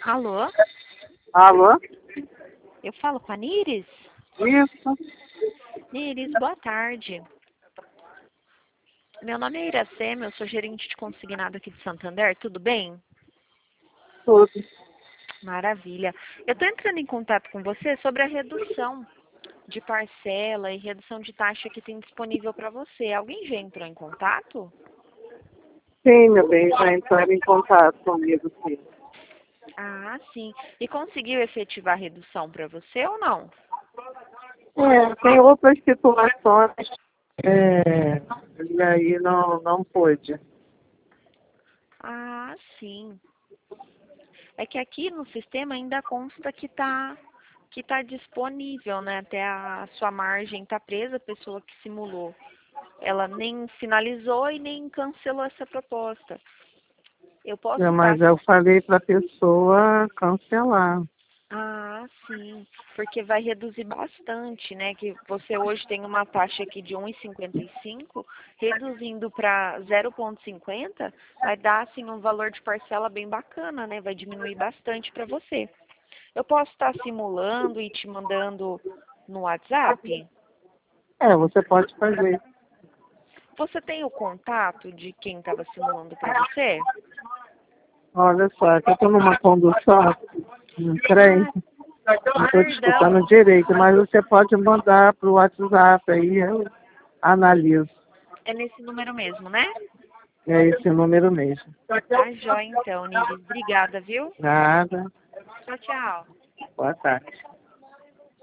Alô? Alô? Eu falo com a Niris? Isso. Niris, boa tarde. Meu nome é Iracema, eu sou gerente de consignado aqui de Santander, tudo bem? Tudo. Maravilha. Eu estou entrando em contato com você sobre a redução de parcela e redução de taxa que tem disponível para você. Alguém já entrou em contato? Sim, meu bem, já entraram em contato comigo, sim. Ah, sim. E conseguiu efetivar a redução para você ou não? Tem outras situações, e aí não pude. Ah, sim. É que aqui no sistema ainda consta que tá disponível, né? Até a sua margem tá presa, a pessoa que simulou. Ela nem finalizou e nem cancelou essa proposta. Eu posso estar. Mas eu falei para a pessoa cancelar. Ah, sim, porque vai reduzir bastante, né? Que você hoje tem uma taxa aqui de 1,55, reduzindo para 0,50, vai dar assim um valor de parcela bem bacana, né? Vai diminuir bastante para você. Eu posso estar simulando e te mandando no WhatsApp? Você pode fazer. Você tem o contato de quem estava simulando para você? Olha só, que eu estou numa condução, um trem, Ah, não estou te perdão. escutando direito, mas você pode mandar para o WhatsApp aí, eu analiso. É nesse número mesmo, né? É esse número mesmo. Tá joia então, Niris. Obrigada, viu? Nada. Tchau, tchau. Boa tarde.